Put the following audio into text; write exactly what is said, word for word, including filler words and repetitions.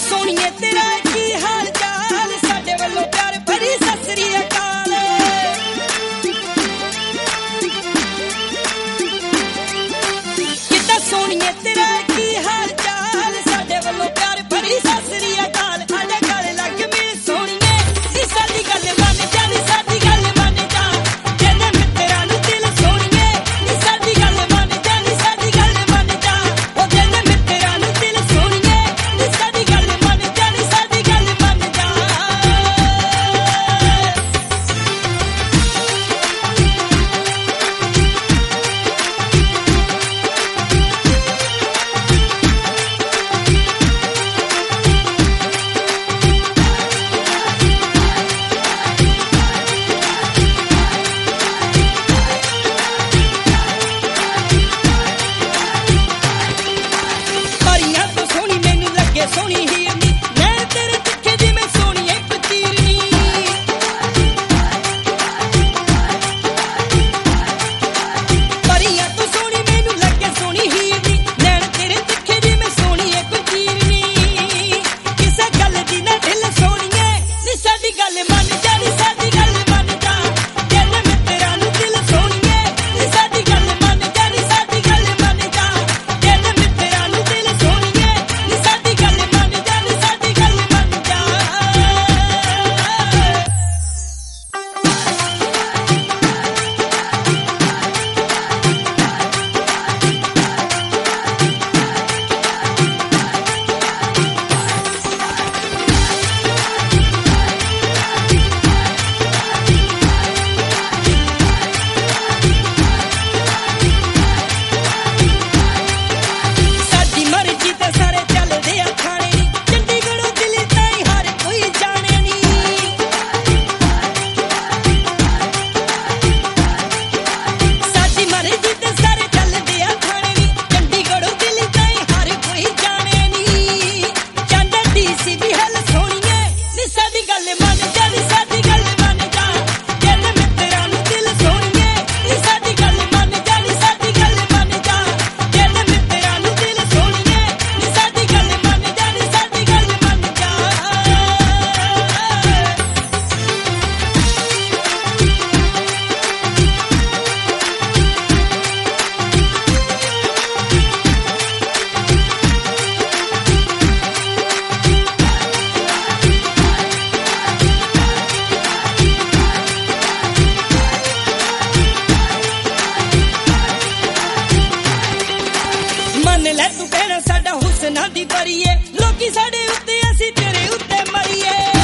सोनिए तेरा की हाल चाल साडे वल्लों प्यार भरी सत श्री अकाल किता सोनिए तेरा की हाल चाल साडे वल्लों प्यार भरी सत श्री अकाल आडे गल लग मिल सोनिए नी साडी गल मन जा नी साडी गल मन जा जेने मित्तरां नूं दिल सोनिए नी साडी गल मन जा नी साडी गल मन जा ओ जेने मित्तरां नूं दिल सोनिए नी साडी गल मन जा नी साडी गल मन जा परियां तो सोहनी मैनूं लगे सोहनी हीरनी नैन तेरे तिखे जिवें सोहणीए फकीरनी परियां तो सोहनी मैनूं लगे सोहनी हीरनी नैन तेरे तिखे जिवें सोहणीए फकीरनी किसे गल दी ना ढिल सोहणीए नी साडी गल मन जा नी साडी गल मन जा जेने मित्तरां नूं दिल सोहणीए नी साडी गल मन जा नी साडी गल मन जा जेने मित्तरां नूं दिल सोहणीए नी साडी गल मन जा नी साडी गल मन जा साडी मर्जी ते सारे चलदे आ खाने नी चंडीगढ़ दिल्ली ताईं हर कोई जाने नी साडी मर्जी ते सारे चलदे आ खाने नी चंडीगढ़ दिल्ली ताईं हर कोई जाने नी चांदा डीसी दी हल सोहणीए नी साडी गल मन जा नी साडी गल मन जा जेने मित्तरां नूं दिल सोहणीए नी साडी गल मन जा नी साडी गल मन जा जेने मित्तरां नूं दिल सोहणीए नी साडी गल मन जा नी साडी गल मन जा मन ले तू कहना साडा हुस्ना दी परी है लोकी साडे उत्ते असीं तेरे उत्ते मरीए